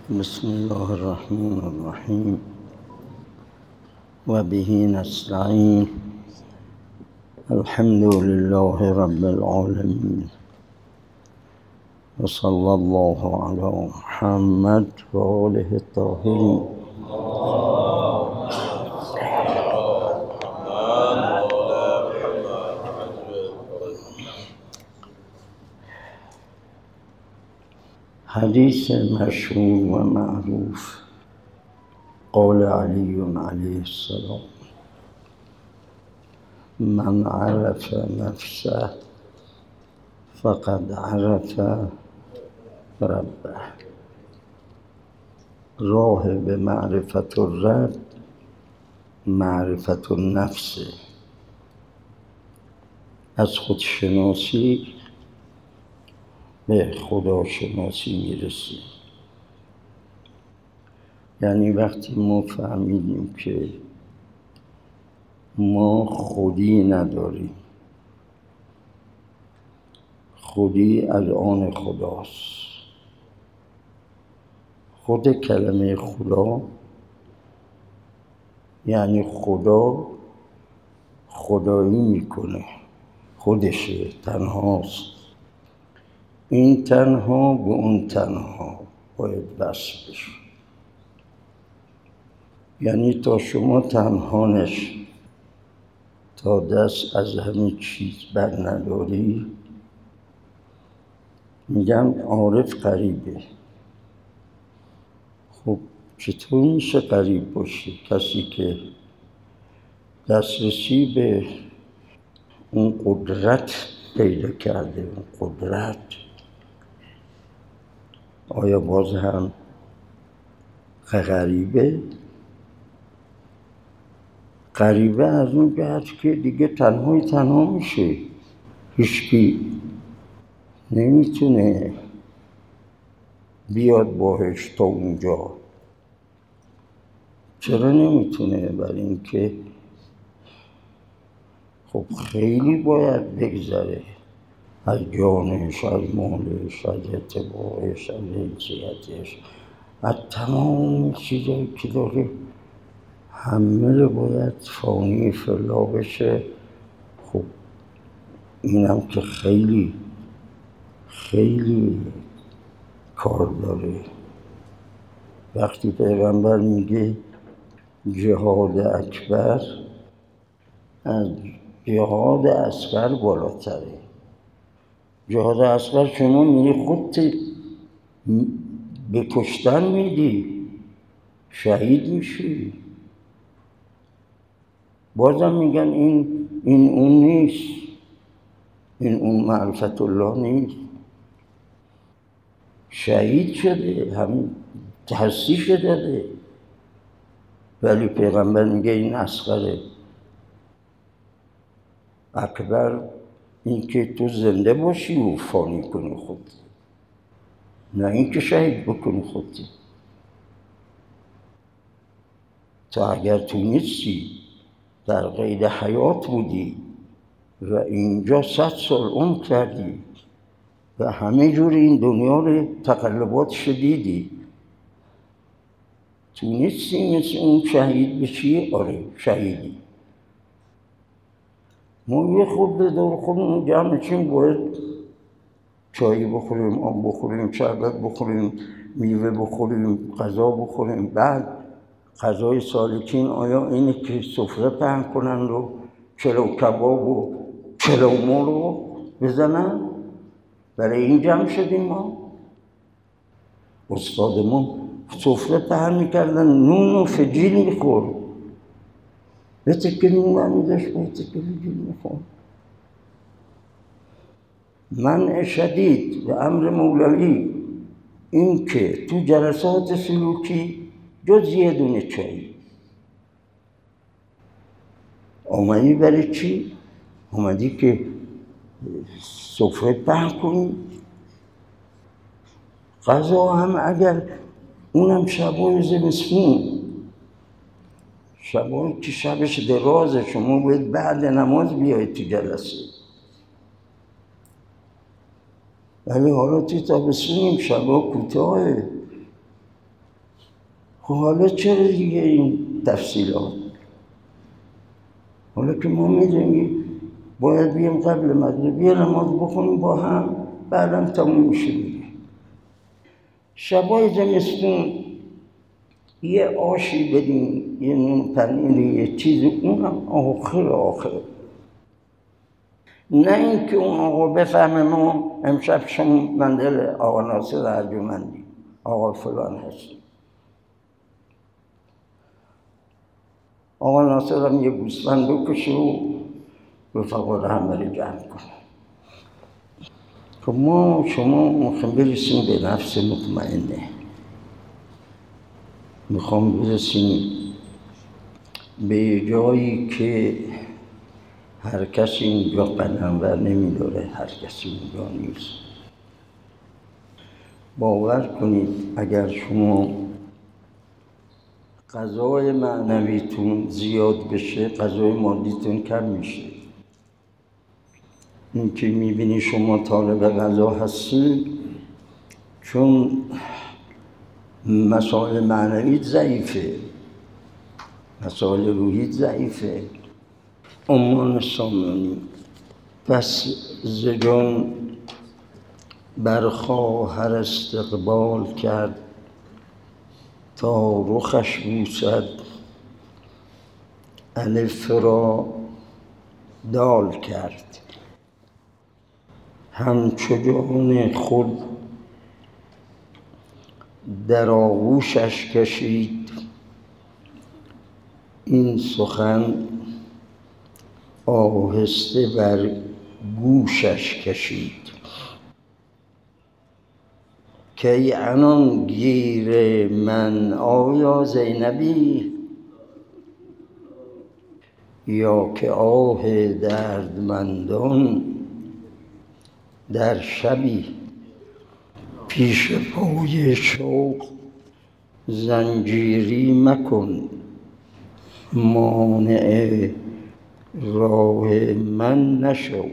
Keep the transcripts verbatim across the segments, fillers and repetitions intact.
بسم الله الرحمن الرحیم و به نستعین. الحمد لله رب العالمین و صلی الله علی محمد و آله الطاهرین. حدیث مشهور و معروف قال علی علیه السلام: من عرف نفسه فقد عرف ربه. راه به معرفت الرب معرفت النفس. از خودشناسی به خداشناسی میرسیم. یعنی وقتی ما فهمیدیم که ما خودی نداریم، خودی از آن خداست. خود کلمه خدا یعنی خدا خدایی میکنه، خودشه، تنهاست. این تنها به اون تنها باید وصل بشه. یعنی تا شما تنهانش تا دست از همه چیز بر نداری، میگم عارف غریبه. خب چطور میشه غریب باشی؟ کسی که دسترسی به اون قدرت پیدا کرده. اون قدرت آیا باز هم غریبه؟ غریبه از اون جهت که دیگه تنهای تنها میشه. هیچکی نمیتونه بیاد باهش تا اونجا. چرا نمیتونه؟ برای اینکه خب خیلی باید بگذره از جانش، از مالش، از اعتبارش، از حیثیتش، از تمام چیزایی که داره. همه رو باید فانی فلا بشه. خب اینم که خیلی خیلی کار داره. وقتی پیغمبر میگه جهاد اکبر از جهاد اصغر بالاتره. جهاد اصغر شما میری خودت به کشتن میدی، شهید میشی. بازم میگن این این اون نیست، این اون معرفت الله نیست. شهید شده، هم هستیش داده، ولی پیغمبر میگه این اصغره. اکبر این که تو زنده باشی و فانی کنی خودت، نه این که شهید بکنی خودت. تا اگر تو نیستی، در قید حیات بودی و اینجا صد سال عمر کردی و همه جور این دنیا رو تقلبات شدیدی، تو نیستی مثل اون شهید بشی. آره شهیدی. ما یه خود به دور خودمون جمع چیم، باید چایی بخوریم، آب بخوریم، شربت بخوریم، میوه بخوریم، غذا بخوریم. بعد غذای سالکین آیا اینه که سفره پهن کنن و چلو کباب و چلو مرغ رو بزنن؟ برای این جمع شدیم ما. استاد ما سفره پهن میکردن، نون و فجیل میخورد. به تکه نون برمیداشت، به تکه فجیل میخورد. منع شدید به امر مولوی این که تو جلسات سلوکی جز یه دونه چایی. آمدی برای چی؟ آمدی که سفره پهن کنی. غذا هم اگر اونم شبای زمستون، شبایی که شبش درازه، شما باید بعد نماز بیایید تو جلسه. ولی حالا توی تابستون شبا کوتاهه، خب حالا چرا دیگه این تفصیلات؟ حالا که ما میدونیم باید بیام قبل مغرب یه نماز بخونیم با هم، بعدم تموم میشه دیگه. شبای زمستون یه آشی بدیم، یه نون پنیری، یه چیزی، اونم آخر آخر. نه اینکه اون آقا بفهمه ما امشب شما مندل آقا ناصر ارجمندی، آقا فلان هستیم. آقا ناصر هم یه گوسفند بکشه و رفقا رو همه رو جمع کنه. خب ما شما میخوام برسیم به نفس مطمئنه، میخوام برسیم به جایی که هر کسی اینجا قدم ور نمیداره، هر کسی اینجا نیست. باور کنید اگر شما غذای معنویتون زیاد بشه، غذای مادیتون کم میشه. این که میبینی شما طالب غذا هستی چون مسائل معنویت ضعیفه، مسائل روحیت ضعیفه. امان سامانی پس ز جان بر خواهر استقبال کرد، تا رخش بوسد الف را دال کرد. همچو جان خود در آغوشش کشید، این سخن آهسته بر گوشش کشید. کی عنان گیر من آیا زینبی، یا که آه دردمندان در شبی. پیش پای شوق زنجیری مکن، مانع راه من نشو.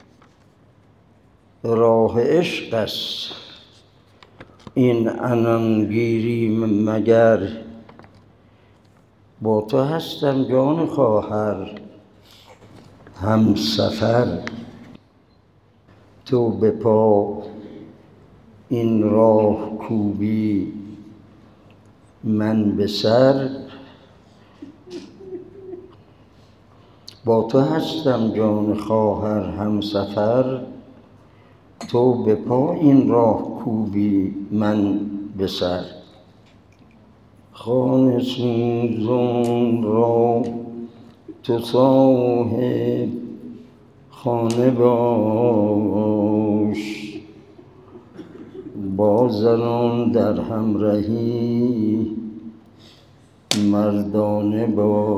راه عشق است این عنانگیری مگر، با تو هستم جان خواهر هم سفر. تو به پا این راه کوبی من به سر، با تو هستم جان خواهر هم سفر. تو به پا این راه کوبی من به سر. خانه سوزان را تو صاحب خانه باش، با زنان در همراهی مردانه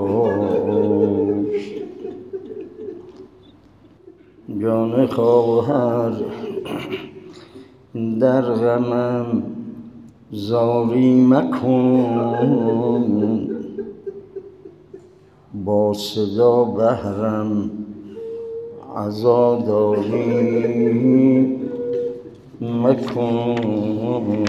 باش. جان خواهر در غمم زاری مکن، با صدا بهرم عزاداری مکن.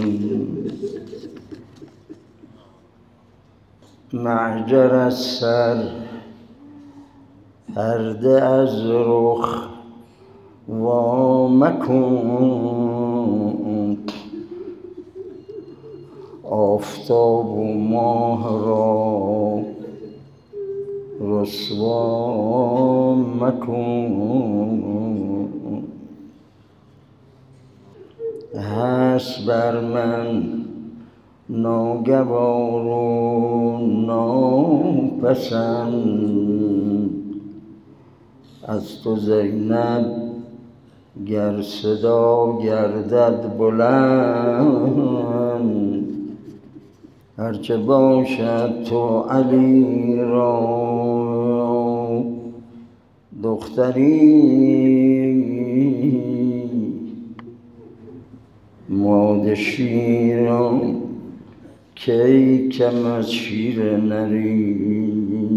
معجر از سر پرده از رخ وا مکن، آفتاب و ماه را رسوا مکن. هست بر من ناگوار و ناپسند، از تو زینب گر صدا گردد بلند. هرچه باشد تو علی را دختری، ماده شیران کی کم از شیر نری.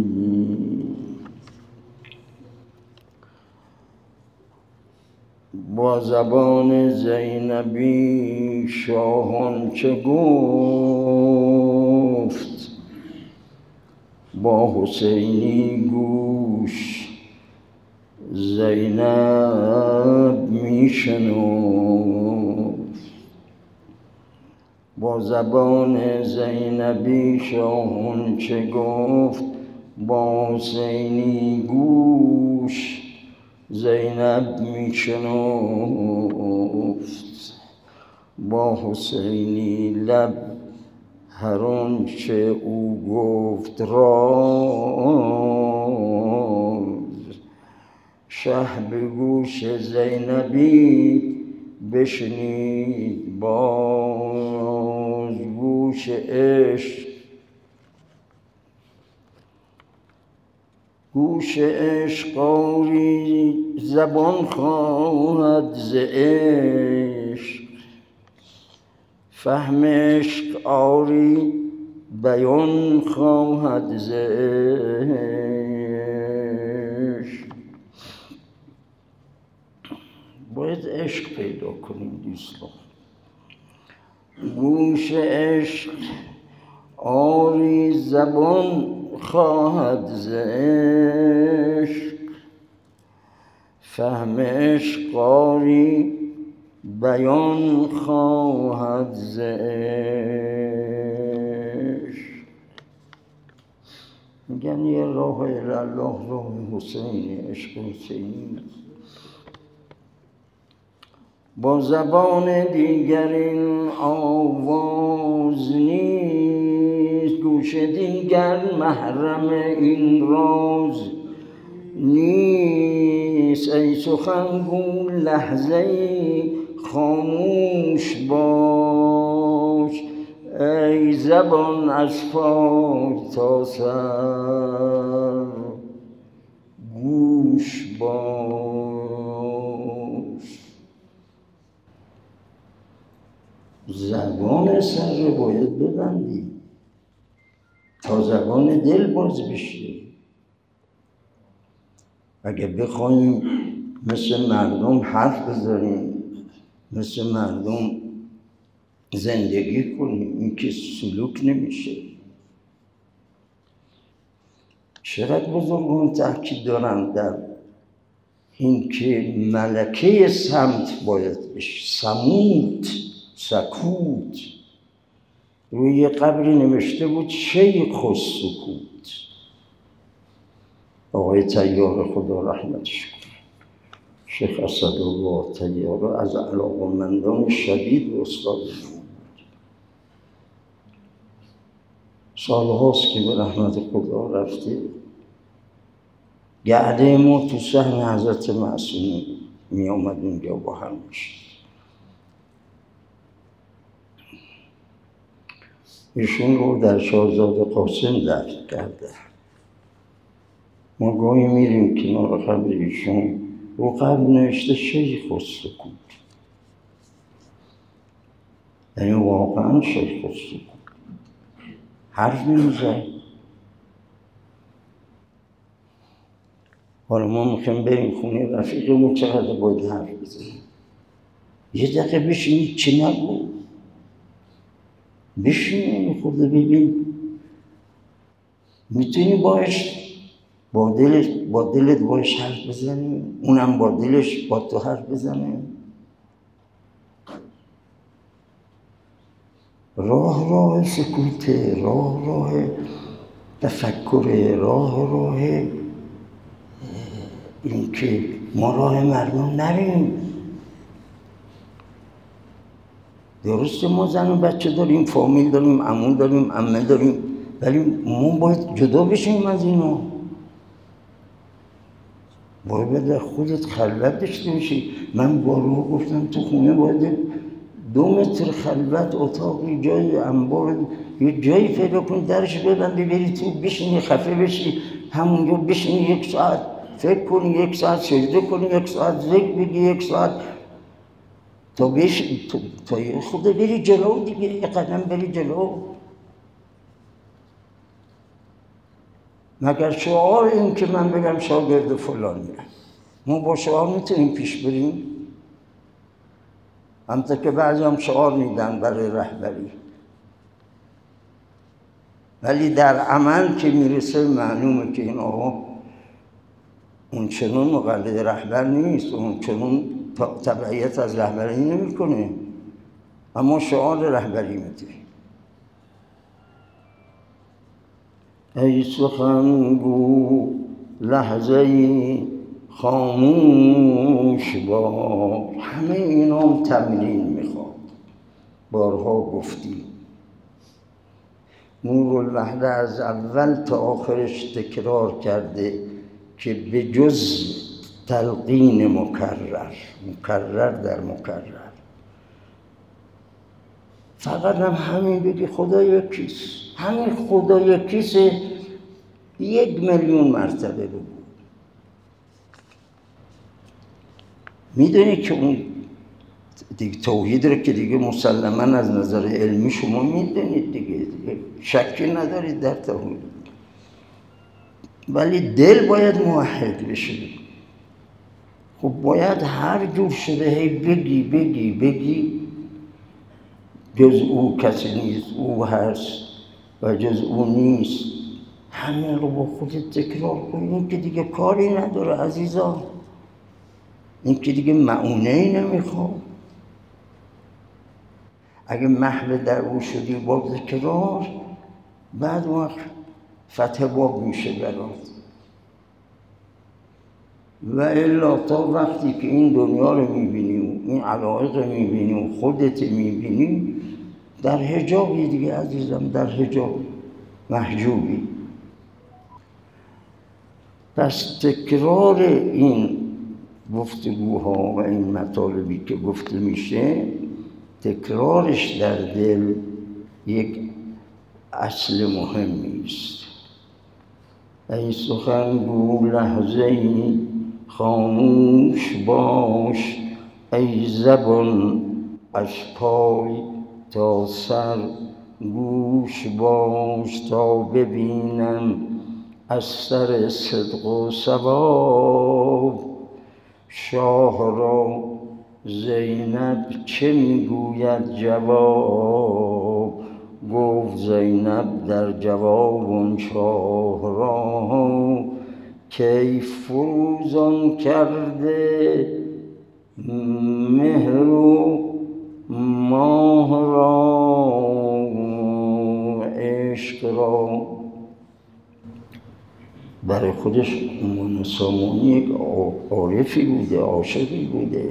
با زبان زینبی شاهان چه گفت، با حسینی گوش زینب میشنفت، با زبان زینبی شاهون چه گفت، با حسینی گوش زینب میشنفت، با حسینی لب هر آنچه او گفت راز، شه به گوش زینبی بشنید باز. گوش عشق گوش عشق آری زبان خواهد ز عشق، فهم عشق آری بیان خواهد ز عشق. باید عشق پیدا کنیم دوستان. گوش عشق آری زبان خواهد ز عشق، فهم عشق آری بیان خواهد ز عشق. میگن یه راه الله راه حسین، عشق حسینی. با زبان دیگر این آواز نیست، گوش دیگر محرم این راز نیست. ای سخنگو لحظه‌ای خاموش باش، ای زبان از پای تا سر گوش باش. زبان سر رو باید ببندی تا زبان دل باز بشه. اگه بخوایم مثل مردم حرف بزنیم، مثل مردم زندگی کنیم، این که سلوک نمیشه. چقدر بزرگان تاکید دارن در این که ملکه صمت باید بشه، صمود، سکوت. روی قبری نوشته بود شیخ السکوت. آقای طیار خدا رحمتش کنه، شیخ اسدالله طیار از علاقه‌مندان شدید و استاد بود. سالهاست که به رحمت خدا رفته. گرده ما تو صحن حضرت معصومی می آمد اونجا با هم میشد. ایشون رو در شاهزاده قاسم دفن کرده. ما گاهی میریم کنار قبر ایشون، رو قبر نوشته شیخ السکوت، یعنی واقعا شیخ السکوت، حرف نمیزد. حالا ما میخوایم بریم خونه رفیقمون، چقدر باید حرف بزنیم؟ یه دقیقه بشینید چی نگو، بشینید خود ببین میتونی باش با دلش با دلت باش حرف بزنی، اونم با دلش با تو حرف بزنه. راه راه سکوته، راه راه تفکره، راه راه این که ما راه مردم نریم. درسته ما زن و بچه داریم، فامیل داریم، عمو داریم، عمه داریم، ولی ما باید جدا بشیم از اینا. باید در خودت خلوت داشته باشی. من بارها گفتم تو خونه باید دو متر خلوت، اتاقی، جای انبار، یه جایی پیدا کن درش ببندی، بری تو بشینی خفه بشی، همونجا بشینی یک ساعت فکر کنی، یک ساعت سجده کنی، یک ساعت ذکر بگی، یک ساعت تا بش تا, تا خود بری جلو دیگه، یه قدم بری جلو. مگر شعار این که من بگم شاگرد فلان میرم، ما با شعار میتونیم پیش بریم؟ همطور که بعضی هم شعار میدن برای رهبری. ولی در عمل که میرسه معلومه که این آقا اون چنون مقلد رهبر نیست، اون چنون تبعیت از رهبری نمی کنه، اما شعار رهبری میده. ای سخنگو لحظه‌ای خاموش باش. همه اینا تمرین میخواد. بارها گفتیم نورالوحده از اول تا آخرش تکرار کرده که به جز تلقین مکرر مکرر در مکرر فقط هم همین بگی خدا یکیست، همین خدا یکیست یک میلیون مرتبه بگو. میدونی که اون دیگه توحید رو که دیگه مسلماً از نظر علمی شما میدونید دیگه, دیگه شکی ندارید در توحید، ولی دل باید موحد بشه. خب باید هر جور شده هی بگی بگی بگی جز او کسی نیست، او هست و جز او نیست. همین رو با خودت تکرار کنی. این که دیگه کاری نداره عزیزان، این که دیگه معونه‌ای نمیخواد. اگه محو در او شدی با تکرار، بعد وقت فتح باب میشه برات. و الا تا وقتی که این دنیا رو میبینی و این علایق رو میبینی و خودت میبینی در حجابی دیگه عزیزم، در حجاب محجوبی. پس تکرار این گفتگوها و این مطالبی که گفته میشه، تکرارش در دل یک اصل مهمی است. ای سخنگو لحظه‌ای خاموش باش، ای زبان از پای تا سر گوش باش، تا ببینم از سر صدق و صواب. شاه را زینب چه میگوید جواب، گفت زینب در جواب اون شاه را کی فروزان کرده مهر و ماه را عشق را. برای خودش عنوان سامانی یک عارفی بوده، عاشقی بوده.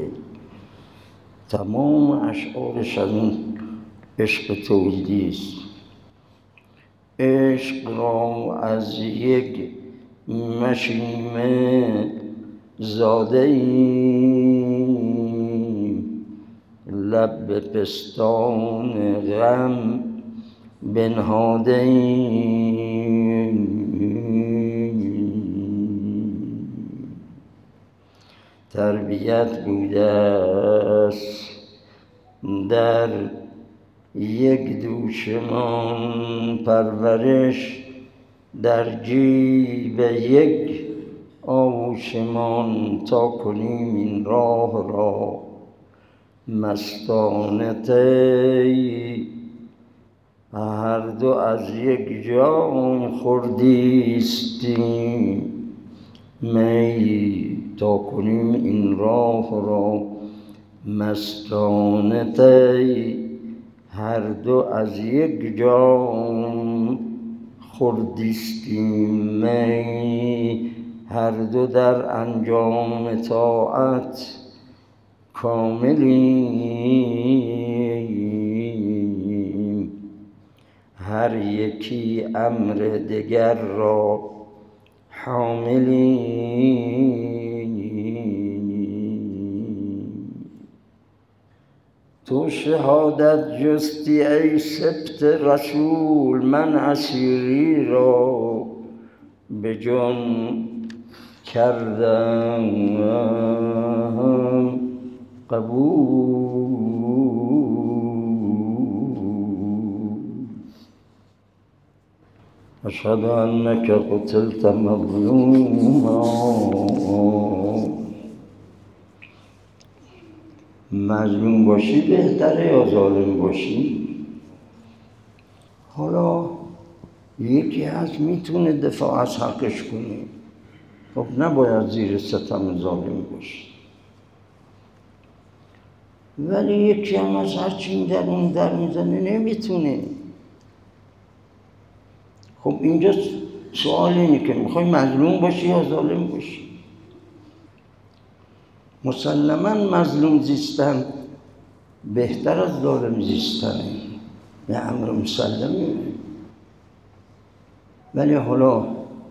تمام اشعارش از این عشق توحیدی است. عشق را از یک مشیمه زاده ایم، لب به پستان غم بنهاده ایم. تربیت بوده است در یک دوشمان، پرورش در جیب یک آغوشمان، تا کنیم این راه را مستانه طی. هر دو از یک جام خوردیستیم می، تا کنیم این راه را مستانه طی. هر دو از یک جام خوردیستیم می، هر دو در انجام طاعت کاملیم. هر یکی امر دگر را حاملیم. تو شهادت جستی ای سبط رسول، من اسیری را به جان کردم قبول. اشهد انک قتلت مظلوما. مظلوم باشی بهتره یا ظالم باشی؟ حالا یکی هست میتونه دفاع از حقش کنه، خب نباید زیر ستم ظالم باشه. ولی یکی هم از هرچی این در اون در میزنه نمیتونه. خب اینجا سوال اینه که میخوای مظلوم باشی یا ظالم باشی؟ مسلماً مظلوم زیستن بهتر از ظالم زیستنه، یه امر مسلمه. ولی حالا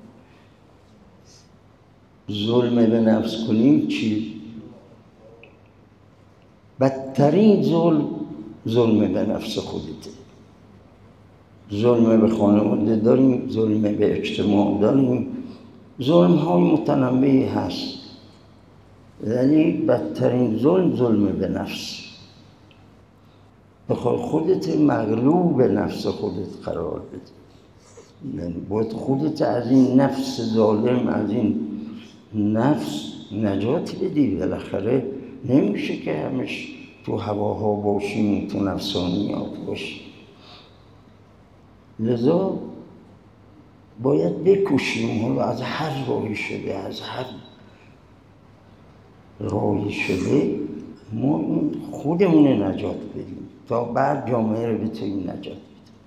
ظلم به نفس کنیم چی؟ بدترین ظلم ظلم به نفس خودته. ظلم به خانواده داریم، ظلم به اجتماع داریم، ظلم های متنوعی هست، ولی بدترین ظلم ظلم به نفس. بخوای خودت مغلوب به نفس خودت قرار بده، یعنی باید خودت از این نفس ظالم، از این نفس نجات بدی. بالاخره نمیشه که همش تو هواها باشیم، تو نفسانیات باشیم. لذا باید بکوشیم حالا از هر راهی شده، از هر راهی شده ما خودمون نجات بدیم تا بعد جامعه رو بتونیم نجات بدیم.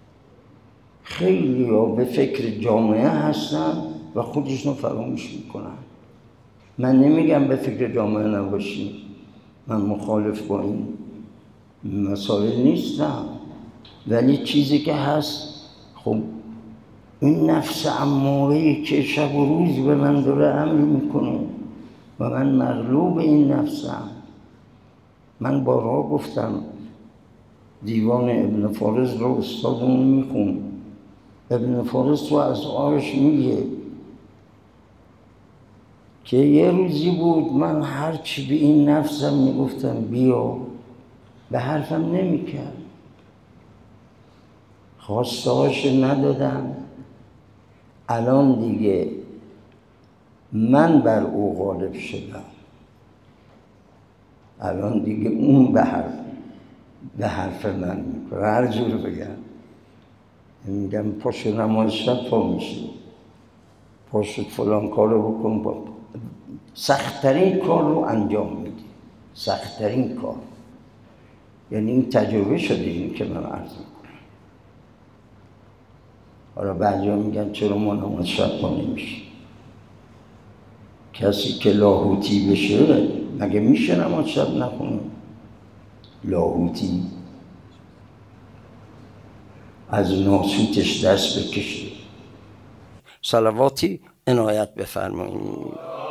خیلی ها به فکر جامعه هستن و خودشون فراموش میکنن. من نمیگم به فکر جامعه نباشیم، من مخالف با این مسائل نیستم، ولی چیزی که هست، خب این نفس اماره‌ای که شب و روز به من داره امر میکنه و من مغلوب این نفسم. من بارها گفتم دیوان ابن فارس رو استادمون میخون. ابن فارس تو از آرش میگه که یه روزی بود من هرچی به این نفسم میگفتم بیا، به حرفم نمیکرد، خواستهاش ندادم. الان دیگه من بر او غالب شدم، الان دیگه اون به حرف به حرف من میکنه. هر جور بگم میگم پاشو نماز شب پا میشی، پاشو فلان کارو بکن، با سخت‌ترین کار رو انجام میدی، سخت‌ترین کار. یعنی این تجربه شده این که من عرض میکنم. حالا بعضیا میگن چرا ما نماز شب پا نمیشیم؟ کسی که لاهوتی بشه مگه میشه نماز شب نخونه؟ لاهوتی از ناسوتش دست بکشه. صلواتی عنایت بفرمایید.